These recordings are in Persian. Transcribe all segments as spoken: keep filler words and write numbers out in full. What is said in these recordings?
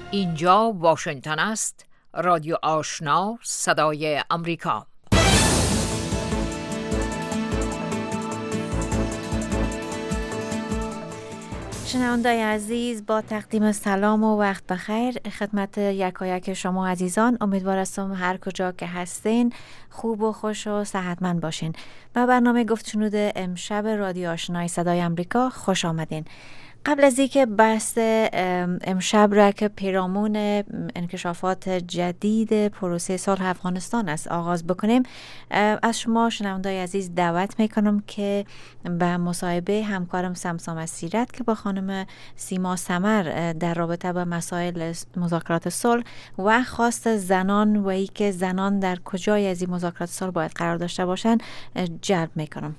اینجا واشنگتن است، رادیو آشنا، صدای امریکا. شنوندگان عزیز، با تقدیم سلام و وقت بخیر خدمت یکایک شما عزیزان. امیدوار هستم هر کجا که هستین خوب و خوش و صحتمند باشین. به برنامه گفت شنود امشب رادیو آشنای صدای امریکا خوش آمدین. قبل از اینکه بحث امشب را که پیرامون انکشافات جدید پروسه صلح افغانستان است آغاز بکنیم، از شما شنوندگان عزیز دعوت میکنم که به مصاحبه همکارم سمسام سیرت که با خانم سیما سمر در رابطه با مسائل مذاکرات صلح و خواست زنان و ای که زنان در کجای از این مذاکرات صلح باید قرار داشته باشند جلب میکنم.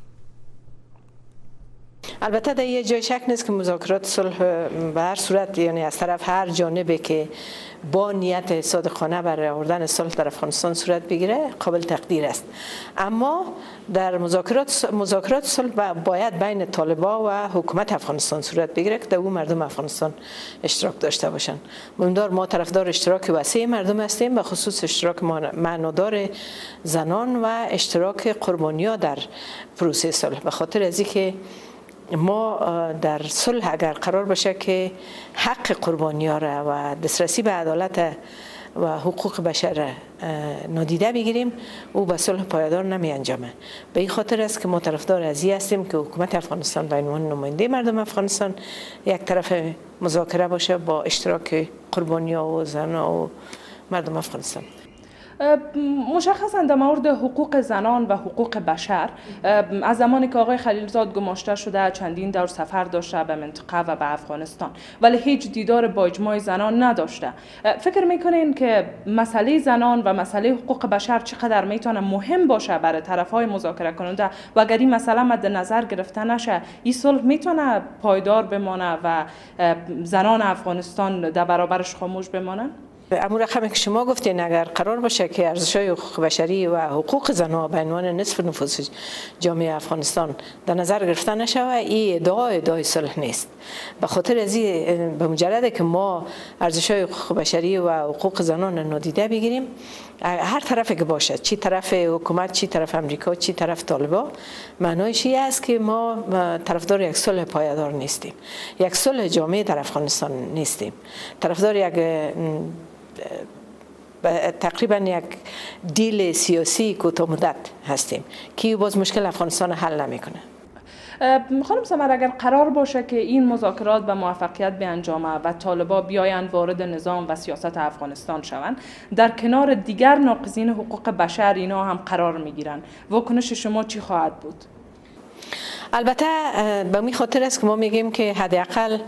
البته در یه جای شک نیست که مذاکرات صلح به هر صورت، یعنی از طرف هر جانبی که با نیت صادقانه برای آوردن صلح در افغانستان صورت بگیره قابل تقدیر است. اما در مذاکرات مذاکرات صلح باید بین طالبان و حکومت افغانستان صورت بگیره که در اون مردم افغانستان اشتراک داشته باشند. مهمدار ما طرفدار اشتراک وسیع مردم هستیم، به خصوص اشتراک معنادار زنان و اشتراک قربانی‌ها در پروسه صلح. به خاطر از اینکه ما در صلح اگر قرار باشه که حق قربانی‌ها را و دسترسی به عدالت و حقوق بشر نادیده بگیریم، او به صلح پایدار نمی انجامه. به این خاطر است که ما طرفدار از این هستیم که حکومت افغانستان به عنوان نماینده مردم افغانستان یک طرف مذاکره باشه با اشتراک قربانی‌ها و زنان و مردم افغانستان. مشخصاً در مورد حقوق زنان و حقوق بشر، از زمانی که آقای خلیلزاد گماشته شده چندین دور سفر داشته به منطقه و به افغانستان، ولی هیچ دیدار با اجماع زنان نداشته. فکر میکنین که مسئله زنان و مسئله حقوق بشر چقدر میتونه مهم باشه برای طرفهای مذاکره کننده و اگر این مسئله مد نظر گرفته نشه این صلح میتونه پایدار بمانه و زنان افغانستان در برابرش خاموش بمانن؟ امور رقمی که شما گفتین اگر قرار باشه که ارزش‌های حقوق بشری و حقوق زنان به عنوان نصف نفوس جامعه افغانستان در نظر گرفته نشود، این ادعا ادعای صلح نیست. به خاطر از این به مجرد که ما ارزش‌های حقوق بشری و حقوق زنان نادیده بگیریم، هر طرفی که باشه، چی طرف حکومت، چی طرف امریکا، چی طرف طالبان، معنایش این است که ما طرفدار یک صلح پایدار نیستیم، یک صلح جامعه در افغانستان نیستیم، طرفدار یک تقریبا یک دیل سیاسی کوتاه مدت هستیم که باز مشکل افغانستان حل نمیکنه. خانم سمر، اگر قرار باشه که این مذاکرات به موفقیت بیانجامه و طالبان بیایند وارد نظام و سیاست افغانستان شوند، در کنار دیگر ناقضین حقوق بشر اینا هم قرار میگیرن، واکنش شما چی خواهد بود؟ البته به می خاطر است که ما میگیم که حداقل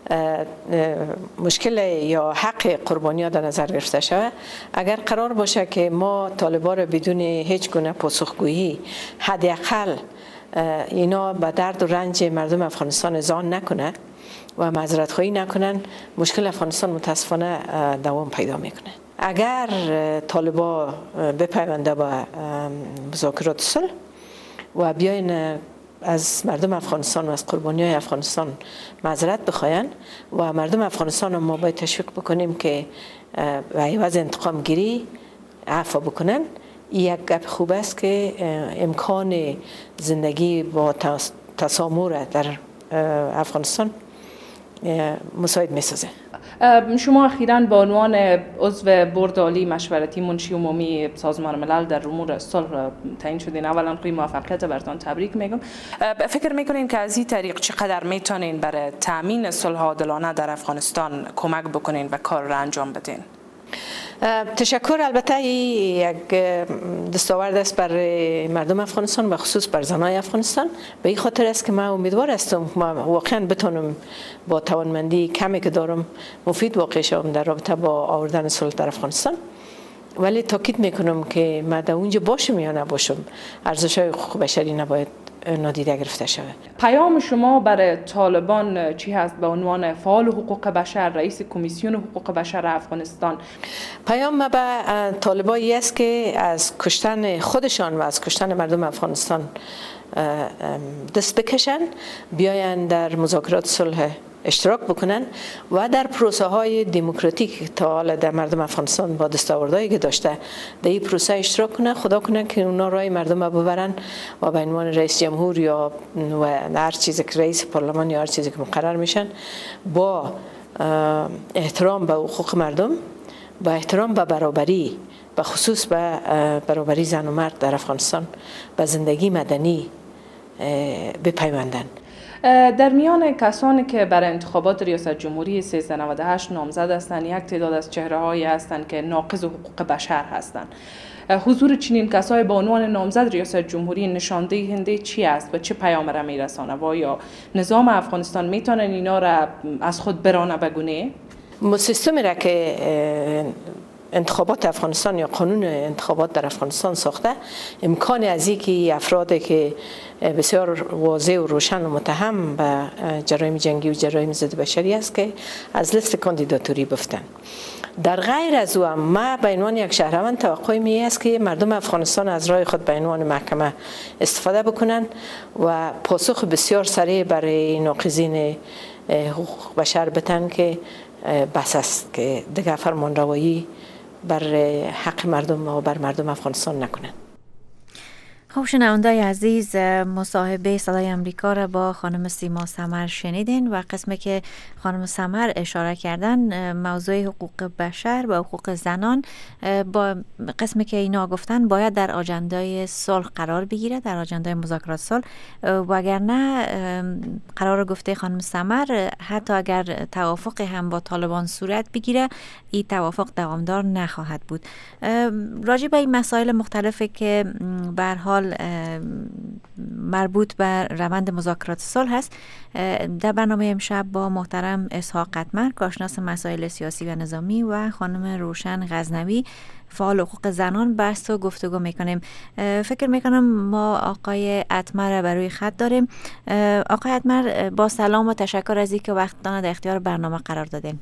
مشکل یا حق قربانی‌ها در نظر گرفته شود. اگر قرار باشه که ما طالبان را بدون هیچ گونه پاسخگویی حداقل اینا به درد و رنج مردم افغانستان اذعان نکنه و معذرت خواهی نکنن، مشکل افغانستان متاسفانه دوام پیدا میکنه. اگر طالبان بپیونده به مذاکرات صلح و بیاین از مردم افغانستان و از قربانی‌های افغانستان معذرت بخواین و مردم افغانستان ما باید تشویق بکنیم که به عوض انتقام گیری عفو بکنن، یک گپ خوب است که امکان زندگی با تسامح در افغانستان مساعد می‌سازه. شما اخیراً به عنوان عضو بورد عالی مشورتی منشی عمومی سازمان ملل در امور صلح تعیین شدین. اولا خوی موفقیت براتون تبریک میگم. فکر میکنین که از این طریق چقدر میتونین برای تامین صلح عادلانه در افغانستان کمک بکنین و کار را انجام بدین؟ تشکر. البته یک دستاورد است برای مردم افغانستان و خصوص بر زنای افغانستان. به این خاطر است که من امیدوار هستم ما واقعا بتونم با توانمندی کمی که دارم مفید واقع شوم در رابطه با آوردن صلح در افغانستان، ولی تاکید میکنم که من در اونجا باشم یا نباشم ارزش‌های حقوق بشری نباید نادیده گرفته شود. پیام شما برای طالبان چی هست به عنوان فعال حقوق بشر، رئیس کمیسیون حقوق بشر افغانستان؟ پیام ما به طالبان است که از کشتن خودشان و از کشتن مردم افغانستان دست بکشن، بیاین در مذاکرات صلح اشتراک بکنن و در پروسه های دموکراتیک تا حالا در مردم افغانستان با دستاوردهایی که داشته در این پروسه اشتراک کنن. خدا کنه که اونا رای مردم رو ببرن و به عنوان رئیس جمهور یا و هر چیزی که رئیس پارلمان یا هر چیزی که مقرر میشن با احترام به حقوق مردم، با احترام به برابری، به خصوص به برابری زن و مرد در افغانستان، به زندگی مدنی بپیوندن. در میان کسانی که برای انتخابات ریاست جمهوری سیصد و نود و هشت نامزد هستند یک تعداد از چهره‌هایی هستند که ناقض حقوق بشر هستند. حضور چنین کسای با عنوان نامزد ریاست جمهوری نشاندهنده چی است و چه پیام را میرسانه و یا نظام افغانستان میتونه اینا را از خود برانه بگونه؟ سیستمی را که انتخابات افغانستان یا قانون انتخابات در افغانستان ساخته امکان از اینکه افرادی که بسیار واضح و روشن و متهم به جرایم جنگی و جرایم ضد بشری است که از لیست کاندیداتوری بفتن. در غیر از او هم ما به عنوان یک شهروند توقع می است که مردم افغانستان از رای خود به عنوان محکمه استفاده بکنن و پاسخ بسیار سریع برای ناقضین حقوق بشر بتن که بس است که دیگر فرمانروایی بر حق مردم و بر مردم افغانستان نکنن. خب شنوندای عزیز، مصاحبه صدای امریکا را با خانم سیما سمر شنیدین و قسمی که خانم سمر اشاره کردن موضوع حقوق بشر و حقوق زنان با قسمی که اینا گفتن باید در آجندای صلح قرار بگیره، در آجندای مذاکرات صلح، وگرنه قرار گفته خانم سمر حتی اگر توافق هم با طالبان صورت بگیره این توافق دوامدار نخواهد بود. راجع به این مسائل مختلفی که به هر حال مربوط به روند مذاکرات صلح هست در برنامه امشب با محترم اسحاق قطمر، کارشناس مسائل سیاسی و نظامی و خانم روشن غزنوی، فعال حقوق زنان بحث و گفتگو میکنیم. فکر میکنم ما آقای قطمر برای خط داریم. آقای قطمر با سلام و تشکر از اینکه وقتتان در اختیار برنامه قرار دادین.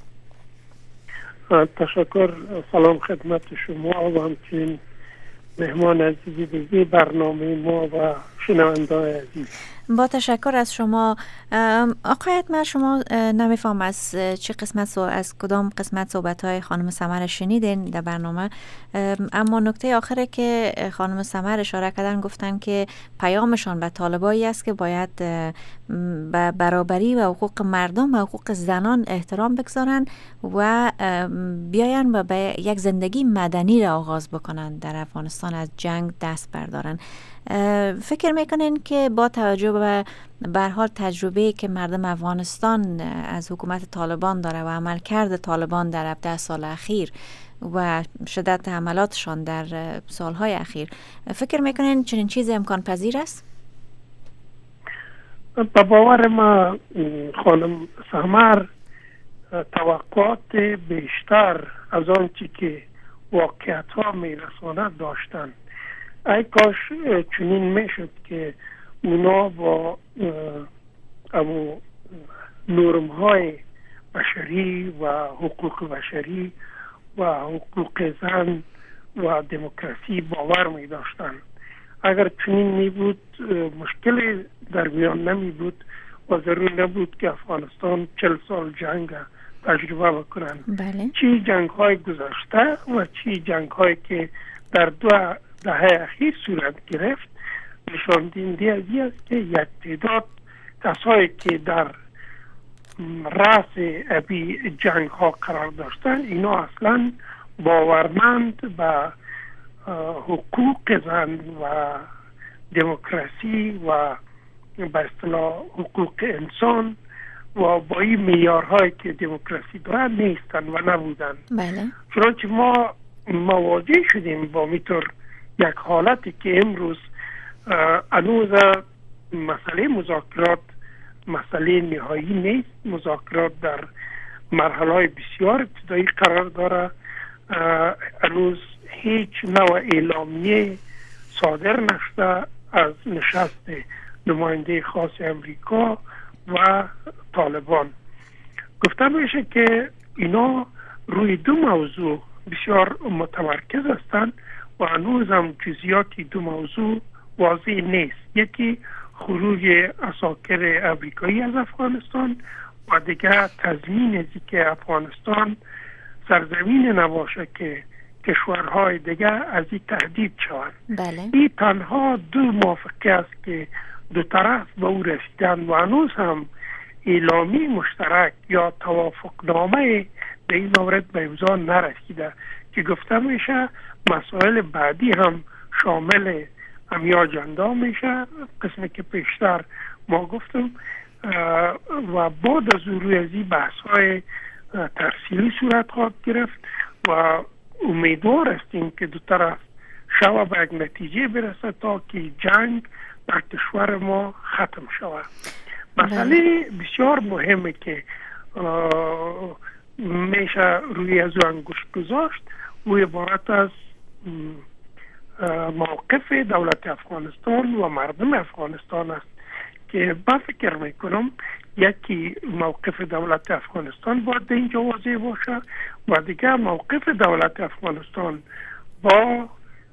تشکر، سلام خدمت شما و همچنین مهمان عزیزی دیگه برنامه ما و شنونده‌های عزیز. با تشکر از شما. آقای قطمر، شما نمیفهم از چه قسمت از کدام قسمت صحبت‌های خانم سمر شنیدین در برنامه، اما نکته آخره که خانم سمر اشاره کردن گفتن که پیامشان به طالبایی است که باید به برابری و حقوق مردم و حقوق زنان احترام بگذارن و بیاین و به یک زندگی مدنی را آغاز بکنن، در افغانستان از جنگ دست بردارن. فکر میکنین که با توجه به به هر حال تجربه‌ای که مردم افغانستان از حکومت طالبان داره و عملکرد طالبان در هفده سال اخیر و شدت حملاتشان در سالهای اخیر، فکر میکنین چنین چیزی امکان پذیر است؟ به باور ما خانم سمر توقعات بیشتر از آنچه که واقعیت ها میرساند داشتن. ای کاش چنین میشد که اونا با امو نرم های بشری و حقوق بشری و حقوق زن و دموکراسی باور می داشتن. اگر چنین می بود مشکل در میان نمی بود و ضرور نبود که افغانستان چل سال جنگ تجربه بکنن. بله. چی جنگ های گذشته و چی جنگ های که در دو دهه اخیر صورت گرفت نشان دهنده از این است که یک تعداد کسایی که در رأس ابی جنگ ها قرار داشتن اینا اصلا باورمند به حقوق زن و دموکراسی و به اصطلاح حقوق انسان و با این معیارهایی که دموکراسی دارن نیستن و نبودن. بله. چنانچه ما مواجه شدیم با میطور یک حالتی که امروز هنوز مسئله مذاکرات مسئله نهایی نیست. مذاکرات در مرحله بسیار ابتدایی قرار داره. هنوز هیچ نوع اعلامیه صادر نشده از نشست نماینده خاص امریکا و طالبان. گفته میشه که اینا روی دو موضوع بسیار متمرکز هستند و هنوز هم جزئیات دو موضوع واضح نیست. یکی خروج عساکر امریکایی از افغانستان و دیگه تضمین از که افغانستان سرزمین نباشه که کشورهای دیگه از این تهدید شوند. بله. این تنها دو موافقه است که دو طرف به او رسیدن و هنوز هم اعلامی مشترک یا توافقنامه به این مورد به امضا نرسیده که گفته میشه مسائل بعدی هم شامل همین اجندا میشه، قسمی که پیشتر ما گفتم، و بعد از روی از این بحث های تفصیلی صورت خواهد گرفت و امیدوار هستیم که دو طرف شود به یک نتیجه برسه تا که جنگ در کشور ما ختم شود. مسئله بسیار مهمه که میشه روی از او انگشت گذاشت و عبارت از موقف دولت افغانستان و مردم افغانستان است که با فکر میکنم یکی موقف دولت افغانستان باید اینجا واضح باشه و دیگه موقف دولت افغانستان با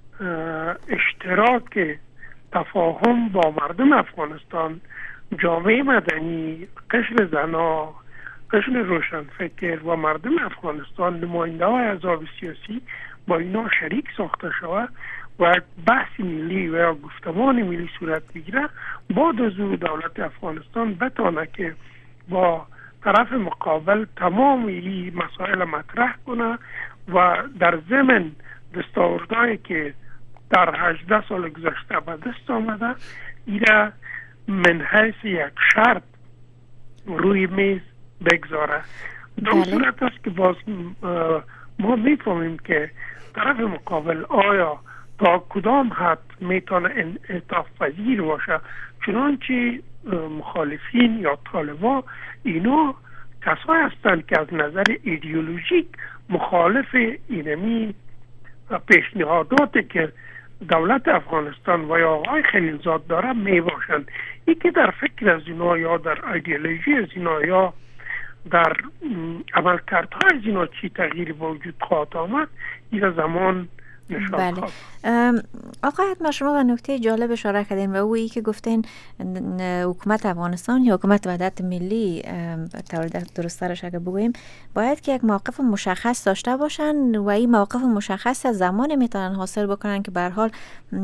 اشتراک تفاهم با مردم افغانستان، جامعه مدنی، قشر زنا، قشر روشنفکر و مردم افغانستان، نماینده های احزاب سیاسی با اینا شریک ساخته شود و بحث ملی و یا گفتمان ملی صورت بگیره. بعد از او دولت افغانستان بتانه که با طرف مقابل تمام این مسائل مطرح کنه و در ضمن دستاوردهایی که در هجده سال گذشته به دست آمده ایره من حیث یک شرط روی میز بگذاره. در صورت است که باز ما میفهمیم که طرف مقابل آیا تا کدام حد میتونه انعطاف پذیر باشه، چنانچه مخالفین یا طالبان اینا کسایی هستند که از نظر ایدئولوژیک مخالف اینمی پیشنهاداتی که دولت افغانستان و یا آقای خلیلزاد داره می باشند. ای که در فکر از اینا یا در ایدئولوژی از اینا یا در عملکردهای از اینا چی تغییری به وجود خواهد آمد، این زمان نشان خواهد. آقای حتما شما به نکته جالب اشاره کردین و او ای که گفتین حکومت افغانستان یا حکومت وحدت ملی درسترش اگه بگوییم باید که یک موقف مشخص داشته باشن و این موقف مشخص از زمان میتونن حاصل بکنن که به هر حال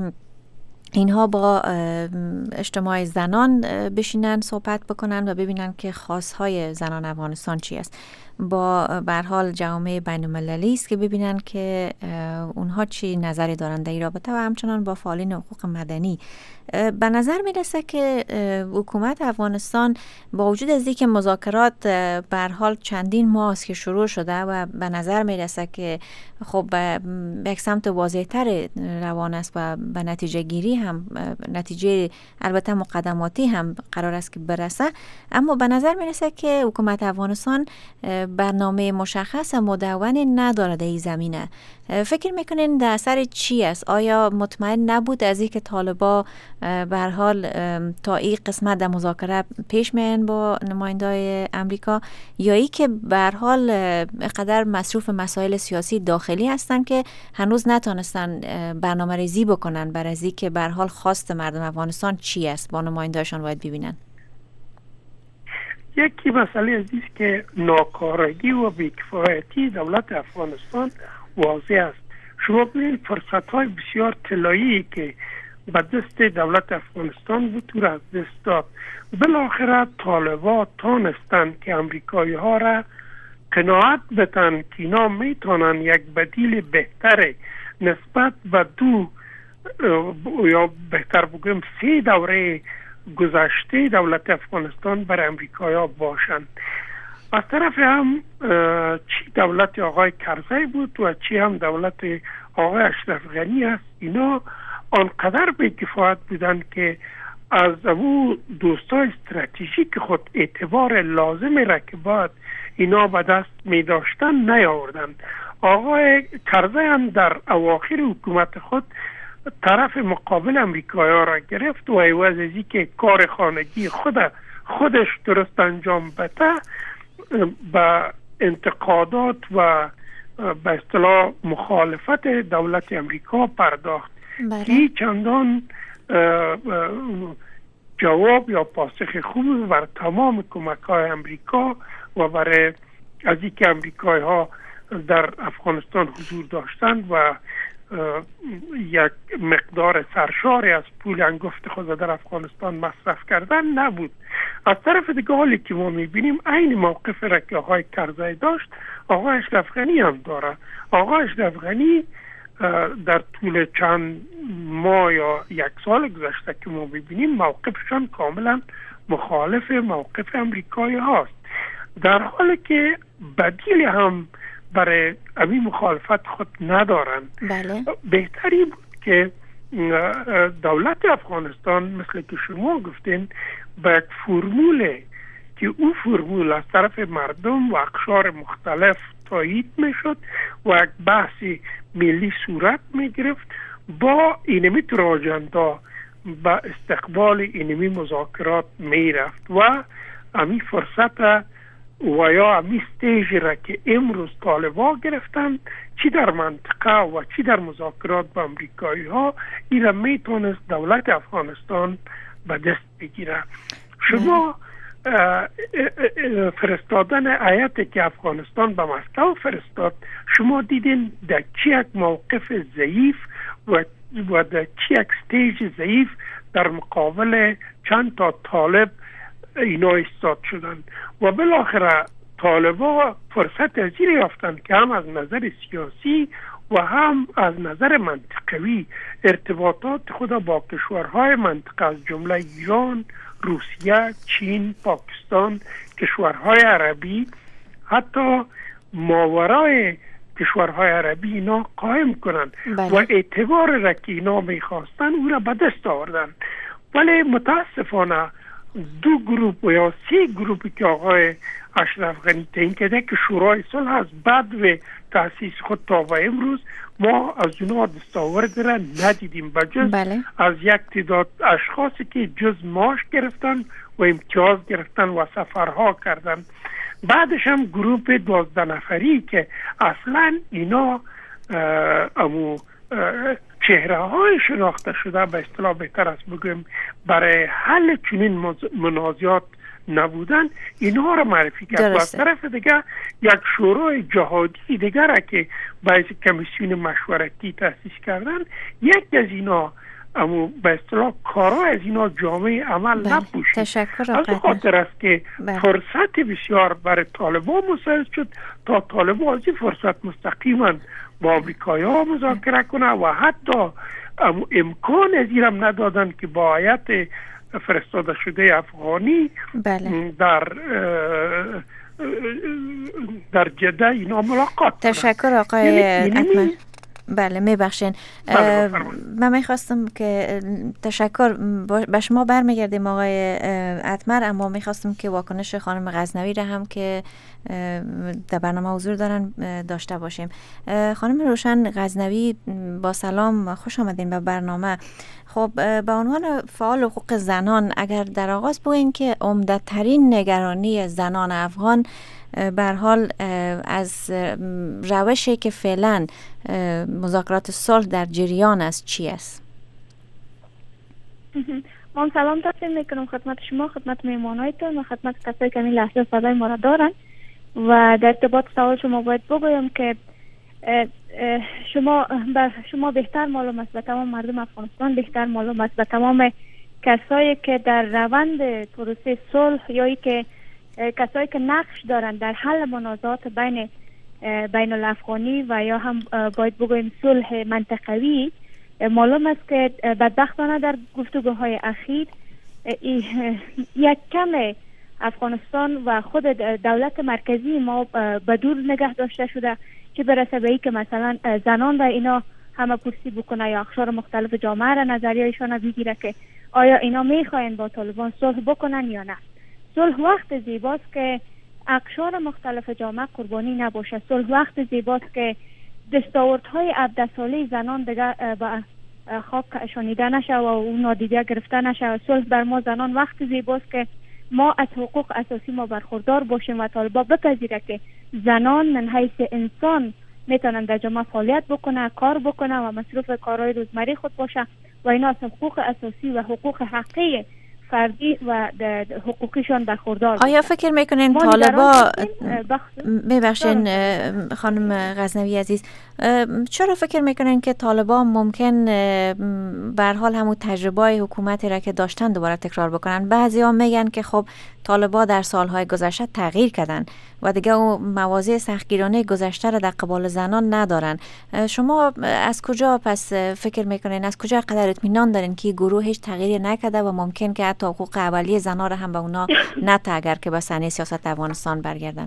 اینها با اجتماع زنان بشینن صحبت بکنن و ببینن که خواستهای زنان افغانستان چی است. با به هر حال جامعه بین المللی است که ببینن که اونها چی نظری دارن در این رابطه و همچنان با فعالین حقوق مدنی. به نظر میرسه که حکومت افغانستان با وجود از اینکه مذاکرات به هر حال چندین ماه است که شروع شده و به نظر میرسه که خب به یک سمت واضح‌تر روان است و به نتیجه گیری هم نتیجه البته مقدماتی هم قرار است که برسه، اما به نظر میرسه که حکومت افغانستان برنامه مشخص مدونی نداره در این زمینه. فکر میکنین در اثر چی است؟ آیا مطمئن نبود از اینکه طالبا به هر حال تا این قسمت در مذاکره پیش میان با نمایندای امریکا، یا ای که به هر حال قدر مصروف مسائل سیاسی داخلی هستن که هنوز نتونستن برنامه ریزی بکنن بر از اینکه به هر حال خواست مردم افغانستان چی است با نمایندهاشون باید ببینن؟ یکی مسئله عزیز که ناکارگی و بیکفایتی دولت افغانستان واضح است. شما ببینید فرصت های بسیار طلایی که به دست دولت افغانستان بود و از دست داد. بالاخره طالبان تانستند که امریکایی ها را قناعت بدن که اینا میتونن یک بدیل بهتر نسبت به دو یا بهتر بگم سه دوره گذشته دولت افغانستان بر امریکایی باشند. از طرف هم چی دولت آقای کرزی بود و چی هم دولت آقای اشرف غنی است، اینا آنقدر بی‌کفایت بودند که از او دوستای استراتژیک خود اعتبار لازم را که باید اینا به دست می داشتن نیاوردند. آقای کرزی هم در اواخر حکومت خود طرف مقابل امریکایی را گرفت و عوض از که کار خانگی خود خودش درست انجام بده با انتقادات و به اصطلاح مخالفت دولت امریکا پرداخت. بله. این چندان جواب یا پاسخ خوبی بر تمام کمک های امریکا و برای از اینکه امریکایی ها در افغانستان حضور داشتند و یک مقدار سرشاری از پول انگفت خود در افغانستان مصرف کردن نبود. از طرف دیگه حالی که ما میبینیم این موقف را که آقای کرزی داشت آقای اشرف غنی هم داره. آقای اشرف غنی در طول چند ماه یا یک سال گذشته که ما ببینیم موقفشان کاملا مخالف موقف امریکایی هاست، در حالی که بدیل هم برای امی مخالفت خود ندارن. بله. بهتری بود که دولت افغانستان مثل که شما گفتین با یک فرمول که او فرمول از طرف مردم و اقشار مختلف تایید میشد و یک بحث ملی صورت میگرفت، با اینمی تراجندا با استقبال اینمی مذاکرات میرفت و امی فرصت و یا امی استیج را که امروز طالبا گرفتن چی در منطقه و چی در مذاکرات با امریکایی ها این را میتونست دولت افغانستان به دست بگیره. شما فرستادن هیئتی که افغانستان به مسکو فرستاد، شما دیدین در چی یک موقف ضعیف و و در چی یک استیج ضعیف در مقابل چند تا طالب اینا ایستاد شدن و بالاخره طالبا فرصت از این یافتند که هم از نظر سیاسی و هم از نظر منطقوی ارتباطات خود با کشورهای منطقه از جمله ایران، روسیه، چین، پاکستان، کشورهای عربی، حتی ماورای کشورهای عربی اینا قائم کنند. بله. و اعتبار را که اینا میخواستن او را به دست آوردن. ولی متاسفانه دو گروپ و یا سه گروپی که آقای اشرف غنی تعیین کرده که شورای صلح از بعد و تأسیس خود تا و امروز ما از اونها دستاورد را ندیدیم، بجز بله. از یک تعداد اشخاصی که جز معاش گرفتن و امتیاز گرفتن و سفرها کردن. بعدش هم گروپ دوازده نفری که اصلا اینا امو چهره های شناخته شده، به اصطلاح بهتر است بگویم برای حل چنین منازعات نبودن، اینها را معرفی کرد. و از طرف دیگه یک شورای جهادی دیگر که باعث کمیسیون مشورتی تأسیس کردن، یک از اینا اما به اصطلاح کارا از اینا جامعه عمل نپوشید. تشکر. از خاطر است که بله. فرصت بسیار برای طالبان مساعد شد تا طالبان از این فرصت مستقیما با امریکایی ها مذاکره کنه و حتی امکان از این هم ندادن که با هیئت فرستاده شده افغانی بله. در در جده اینا ملاقات تشکر آقای یعنی اتمر. بله میبخشین. من میخواستم که تشکر به شما برمیگردیم آقای اتمر، اما میخواستم که واکنش خانم غزنوی را هم که در برنامه حضور دارن داشته باشیم. خانم روشن غزنوی با سلام، خوش آمدین به برنامه. خب به عنوان فعال حقوق زنان اگر در آغاز بگوین که عمده ترین نگرانی زنان افغان به هر حال از روشی که فعلا مذاکرات صلح در جریان است چی است؟ من سلام تقدیم میکنم خدمت شما، خدمت مهمانایتون و خدمت کسایی که این لحظه صدای ما را دارن. و در ارتباط سوال شما باید بگویم که شما بر شما بهتر معلوم است، به تمام مردم افغانستان بهتر معلوم است، به تمام کسایی که در روند پروسه صلح یا ای که کسایی که نقش دارند در حل منازعات بین بین الافغانی و یا هم باید بگویم صلح منطقوی، معلوم است که بدبختانه در گفتگوهای اخیر یک کم افغانستان و خود دولت مرکزی ما به دور نگه داشته شده، چه برسه به ای که مثلا زنان را اینا همه پرسی بکنه یا اقشار مختلف جامعه را نظریه‌شان بگیره که آیا اینا میخواین با طالبان صلح بکنن یا نه. صلح وقت زیباست که اقشار مختلف جامعه قربانی نباشه. صلح وقت زیباست که دستاوردهای هفده ساله زنان دیگه به خاک شانیده نشه و اون نادیده گرفته نشه. صلح بر ما زنان وقت زیباست که ما از حقوق اساسی ما برخوردار باشیم و طالبا بپذیره که زنان من حیث انسان میتونن در جامعه فعالیت بکنه، کار بکنه و مصروف کارهای روزمره خود باشه و اینا از حقوق اساسی و حقوق حقیقی فردی و حقوقیشان برخوردار. آیا فکر میکنین طالبا میبخشین خانم غزنوی عزیز، چرا فکر میکنین که طالبا ممکن به هر حال همون تجربه حکومتی را که داشتن دوباره تکرار بکنن؟ بعضیا میگن که خب طالبا در سالهای گذشته تغییر کردن و دیگه اون مواضع سختگیرانه گذشته را در قبال زنان ندارن. شما از کجا پس فکر میکنین، از کجا قدر اطمینان دارین که گروه هیچ تغییری نکرده و ممکن که حتی حقوق اولیه زنان را هم به اونا نته اگر که به صحنه سیاست افغانستان برگردن؟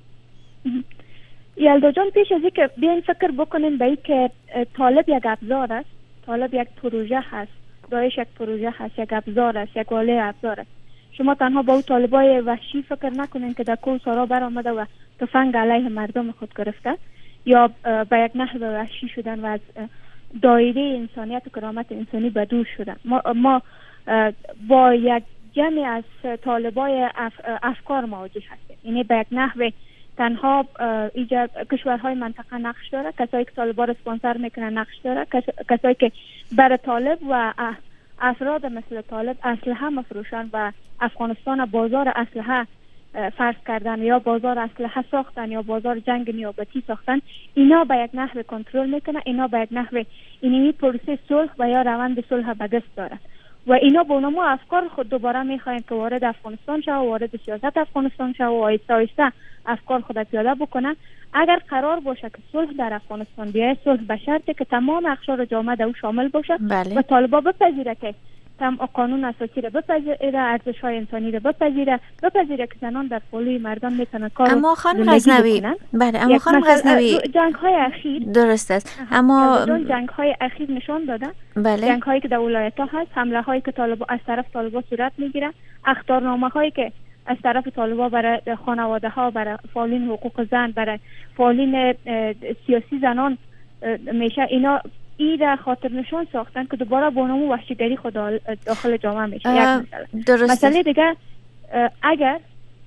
یلدا جان، پیش از اینکه بیاین فکر بکنین به اینکه طالب یک ابزار است، طالب یک پروژه هست، داعش یک پروژه هست، یک ابزار است، یک آله ابزار است. شما تنها با اون طالبای وحشی فکر نکنین که در کوه سارا برآمده و تفنگ علیه مردم خود گرفته یا به یک نحو وحشی شدن و از دایره انسانیت و کرامت انسانی بدور شدن. ما, ما با یک جمع از طالبای اف، افکار مواجه هستیم. یعنی به یک نحو تنها ایجاد کشورهای منطقه نقش داره، کسایی که طالبا را اسپانسر میکنن نقش داره، کسایی که بر طالب و افراد مثل طالب اسلحه مفروشن و افغانستان بازار اسلحه فرض کردن یا بازار اسلحه ساختن یا بازار جنگ نیابتی ساختن، اینا به یک نحو کنترل میکنه، اینا به یک نحو اینی پروسه صلح و یا روند صلح به دست داره و اینا با نمو افکار خود دوباره میخواین که وارد افغانستان شو، وارد سیاست افغانستان شو و آیسته آیسته افکار خود پیاده بکنن. اگر قرار باشه که صلح در افغانستان بیاید، صلح به شرطی که تمام اقشار جامعه او شامل باشه. بله. و طالبا بپذیره که تم قانون اساسی را بپذیره، ارزش های انسانی را بپذیره، بپذیره که زنان در پولوی مردم میتونن کار اما خانم غزنوی، بله اما خانم غزنوی جنگ های اخیر درست است، اما جنگ های اخیر نشان داده، بله، جنگ هایی که در ولایت ها هست، حمله هایی که طالبا از طرف طالبا صورت میگیره، اخطارنامه هایی که از طرف طالبا برای خانواده ها، برای فعالین حقوق زن، برای فعالین سیاسی زنان میشه، اینا ای را خاطر نشان ساختن که دوباره با نمو وحشیگری خود داخل جامعه میشه. یک مسئله مسئله دیگه، اگر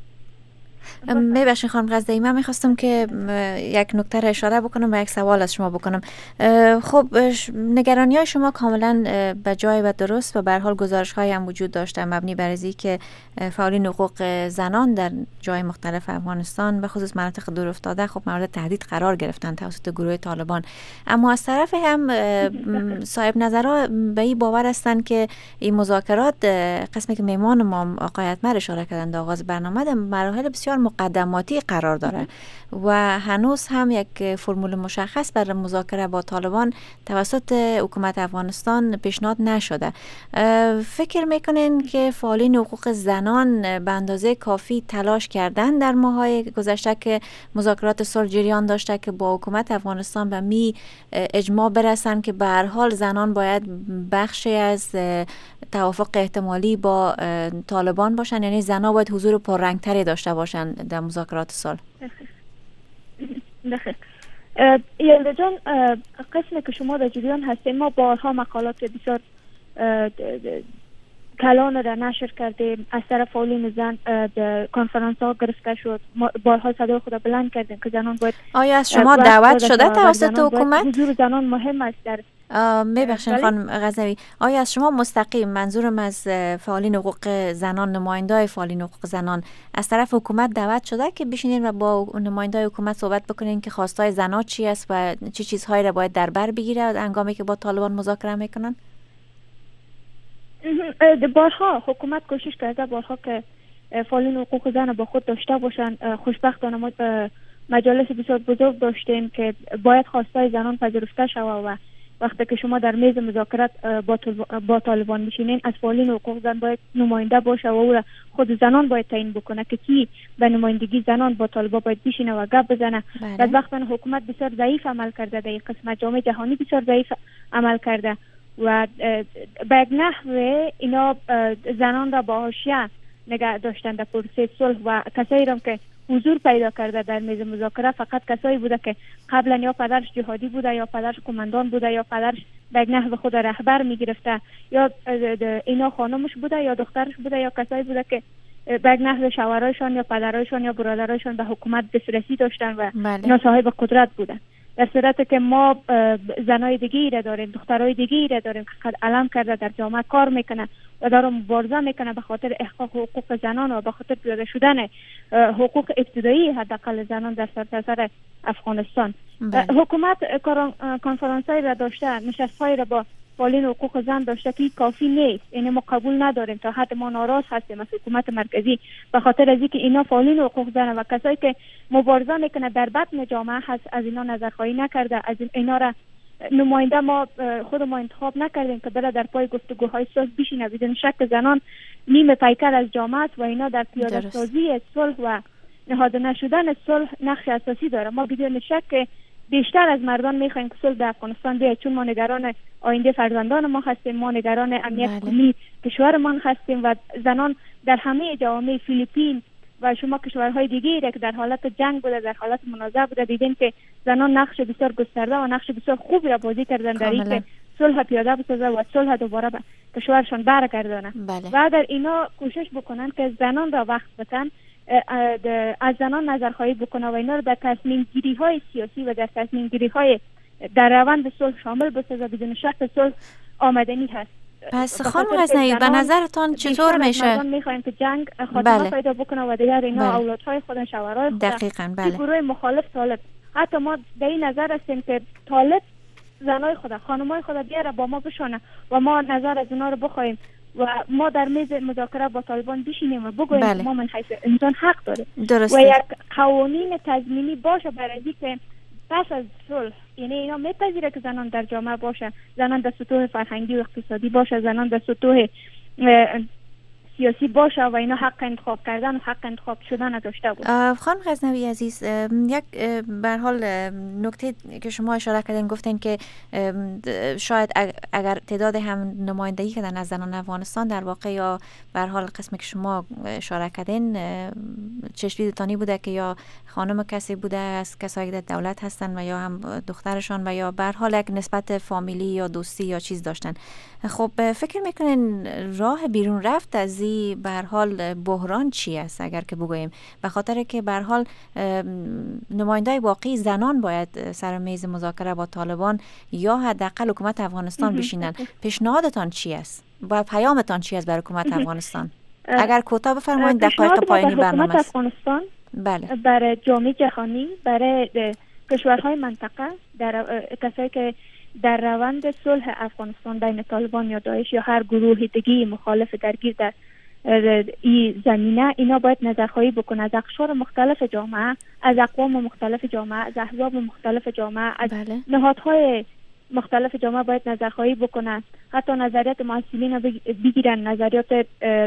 میبخشید خانم غزنوی، من میخواستم که یک نکته را اشاره بکنم و یک سوال از شما بکنم. خب نگرانی های شما کاملا به جای و درست و به هر حال گزارش های هم وجود داشته مبنی بر اینکه فعالین حقوق زنان در جای مختلف افغانستان به خصوص مناطق دور افتاده خب مورد تهدید قرار گرفتن توسط گروه طالبان، اما از طرف هم صاحب نظرها به این باور هستند که این مذاکرات، قسمی که میمان ما آقای اتمر اشاره کردند آغاز برنامه، در مراحل بسیار مقدماتی قرار داره و هنوز هم یک فرمول مشخص برای مذاکره با طالبان توسط حکومت افغانستان پیشنهاد نشده. فکر میکنین که فعالین حقوق زنان به اندازه کافی تلاش کردن در ماهای گذشته که مذاکرات صلح جریان داشته که با حکومت افغانستان به می اجماع برسن که به هر حال زنان باید بخشی از توافق احتمالی با طالبان باشن، یعنی زنان باید حضور پررنگتری داشته باشن در مذاکرات صلح؟ دقیق. یلدا جان، قسمی که شما در جریان هستین، ما بارها مقالات بسیار کلان را نشر کردیم، از طرف فعالین زن کنفرانس ها گرفته شد، بارها صدای خود بلند کردیم که زنان باید. آیا از شما دعوت شده توسط حکومت؟ حضور زنان مهم است در میبخشین خانم غزنوی، آیا از شما مستقیم، منظورم از فعالین حقوق زنان، نمایندای فعالین حقوق زنان، از طرف حکومت دعوت شده که بشینین و با نمایندای حکومت صحبت بکنین که خواستای زنان چی است و چه چیزهایی را باید در بر بگیره هنگامی که با طالبان مذاکره میکنن؟ بارها حکومت کوشش کرده، بارها که فعالین حقوق زن با خود داشته باشن. خوشبختانه ما مجالس بسیار بزرگ داشتیم که باید خواستای زنان پذیرفته شود و وقتی که شما در میز مذاکرات با, با طالبان بشینین، از فعالین حقوق زن باید نماینده باشه و او خود زنان باید تعیین بکنه که کی به نمایندگی زنان با طالبان باید بشینه و گپ بزنه. بعد وقتی حکومت بسیار ضعیف عمل کرده، در این قسمت جامعه جهانی بسیار ضعیف عمل کرده و به یک نحوه اینا زنان را با حاشیه نگه داشتن در پروسه صلح و کسایی را که حضور پیدا کرده در میز مذاکره فقط کسایی بوده که قبلا یا پدرش جهادی بوده یا پدرش کماندان بوده یا پدرش به یک نحو خود رهبر میگرفته یا اینا خانمش بوده یا دخترش بوده یا کسایی بوده که به یک نحو شوهرایشان یا پدرایشان یا برادرایشان به حکومت دسترسی داشتن و اینا صاحب قدرت بودن. در صورتی که ما زنای دیگه را داریم، دخترای دیگه را داریم که قد علم کرده در جامعه کار میکنه و داره مبارزه میکنه به خاطر احقاق حقوق زنان و به خاطر پیاده شدن حقوق ابتدایی حداقل زنان در سرتاسر افغانستان. حکومت کنفرانس‌های را داشته، نشست‌های را با فعالین حقوق زن داشته که کافی نیست. یعنی ما قبول نداریم، تا حد ما ناراض هستیم از حکومت مرکزی به خاطر از اینکه اینا فعالین حقوق زن و کسایی که مبارزه میکنه در بطن جامعه هست از اینا نظرخواهی نکرده، از اینا را نماینده ما خود ما انتخاب نکردیم که بره در پای گفتگوهای صلح بشینه. بدون شک زنان نیم پیکر از جامعه است و اینا در پیاده سازی صلح و نهاده نشدن صلح نقش اساسی داره. ما بدون شک بیشتر از مردان میخوایم که صلح در افغانستان بیاید، چون ما نگران آینده فرزندان ما هستیم، ما نگران امنیت کلی کشورمان هستیم و زنان در همه جوامع فیلیپین و شما کشورهای دیگه که در حالت جنگ بوده، در حالت منازعه بوده، دیدیم که زنان نقش بسیار گسترده و نقش بسیار خوبی را بازی کردن در اینکه صلح پیاده بسازه و صلح دوباره به کشورشان برگردانه. بله. و اگر اینا کوشش بکنن که زنان را وقت بدن، از زنان نظرخواهی بکنه و اینا رو در تصمیم گیری های سیاسی و در تصمیم گیری های در روند صلح شامل بسازه، بدون شک صلح آمدنی هست. پس خانم غزنوی به نظرتان چطور میشه؟ ما میخوایم که جنگ خاتمه بله. پیدا بکنه و دیگر اینا بله. اولادهای خودن، شوهرای خودن، دقیقاً بله. گروه مخالف طالب، حتی ما در این نظر هستیم که طالب زنای خود، خانمای خود بیاره با ما بشونه و ما نظر از اونا رو بخوایم و ما در میز مذاکره با طالبان بشینیم و بگوییم بله. ما من حیث انسان حق داره درسته. و یک قوانین تضمینی باشه برای اینکه پس از صلح، یعنی اینا میپذیره که زنان در جامعه باشه، زنان در سطوح فرهنگی و اقتصادی باشه، زنان در سطوح سیاسی باشه و اینا حق انتخاب کردن و حق انتخاب شدن داشته باشه. خانم غزنوی عزیز، یک به هر حال نکته که شما اشاره کردین، گفتین که شاید اگر تعداد هم نمایندگی کردن از زنان افغانستان در واقع، یا به هر حال قسمی که شما اشاره کردین چشم‌دیدتانی بوده که یا خانم کسی بوده از کسایی که در دولت هستن و یا هم دخترشان و یا به هر حال یک نسبت فامیلی یا دوستی یا چیز داشتن. خب فکر میکنین راه بیرون رفت از این به هر حال بحران چی است؟ اگر که بگوییم به خاطر که به هر حال نمایندای واقعی زنان باید سر میز مذاکره با طالبان یا حداقل حکومت افغانستان بشینن، پیشنهادتان چی است و پیامتان چی است برای حکومت افغانستان؟ اگر کوتاه بفرمایید دقایق پایانی برنامه است. افغانستان بله. برای جامعه جهانی، برای کشورهای منطقه، در کسایی که در روند صلح افغانستان بین طالبان یا داعش یا هر گروه دیگه مخالف درگیر در این زمینه، اینا باید نظرخواهی بکنه از اقشار مختلف جامعه، از اقوام مختلف جامعه، از احزاب مختلف جامعه، از بله. نهادهای مختلف جامعه باید نظرخواهی بکنه. حتی نظریات محصلین بگیرن، نظریات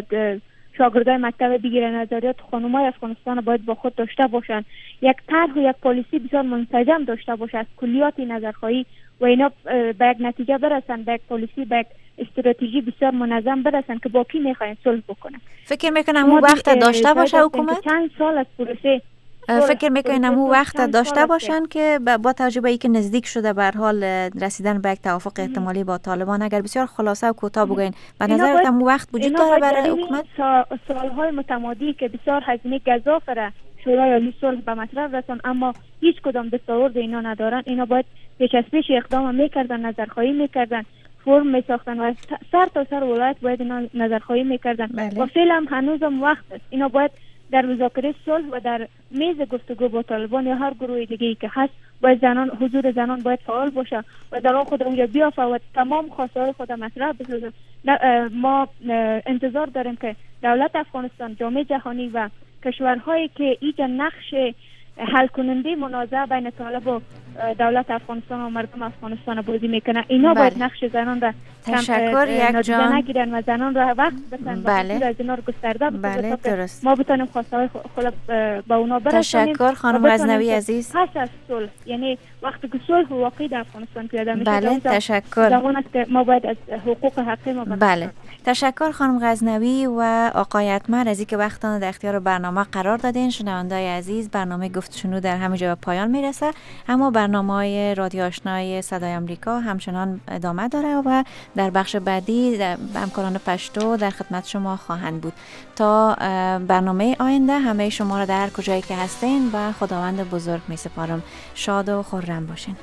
شاگردای مکتب بگیرن، نظریات خانمای افغانستان باید با خود داشته باشن، یک طرح و یک پالیسی بسیار منسجم داشته باشه از کلیات نظرخواهی و اینا به یک نتیجه برسن، به یک پالیسی، به یک استراتژی بسیار منظم برسن که با کی میخواین صلح بکنن. فکر میکنم اون وقت داشته باشه حکومت؟ چند سال از پروسه فکر میکنم اون وقت داشته باشن که با توجه به اینکه نزدیک شده به هر حال رسیدن به یک توافق احتمالی با طالبان، اگر بسیار خلاصه و کوتاه بگوین به نظرتون اون وقت وجود داره برای حکومت؟ سالهای متمادی که بسیار هزینه گزاف را شورای عالی صلح به مطرح رسون اما هیچ کدام دستاورد اینا ندارن، اینا باید پیش از پیش اقدام میکردن، نظرخواهی میکردن، فرم میساختن و سر تا سر ولایت باید اینا نظرخواهی میکردن. بله. و فعلا هنوزم وقت است. اینا باید در مذاکره صلح و در میز گفتگو با طالبان یا هر گروه دیگه‌ای که هست باید زنان، حضور زنان باید فعال باشه و در خود اونجا بیافته و تمام خواسته‌های خود مطرح بسازه. ما انتظار داریم که دولت افغانستان، جامعه جهانی و کشورهایی که اینجا نقش حل کننده منازعه بین طالب و دولت افغانستان و مردم افغانستان بازی میکنه، اینا بله. باید نقش زنان را تشکر یک جان نگیرن و زنان را وقت بسن بله. و از اینا رو گسترده بله درست. ما بتونیم خواستهای خود با اونا برسونیم. تشکر خانم غزنوی عزیز. پس از صلح، یعنی وقتی که صلح واقعی در افغانستان پیاده میشه، بله تشکر. زمان است که ما باید از حقوق حقی ما بله تشکر خانم غزنوی و آقای اتمر از اینکه وقتتان در اختیار برنامه قرار دادین. شنوندای عزیز، برنامه گفت شنو در همه جا به پایان میرسه، اما برنامه‌های رادیو آشنای صدای آمریکا همچنان ادامه داره و در بخش بعدی همکاران پشتو در خدمت شما خواهند بود. تا برنامه آینده همه شما را در کجایی که هستین و خداوند بزرگ می سپارم. شاد و خرم باشین.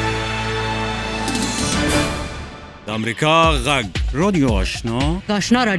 امریکا غږ رادیو آشنا آشنا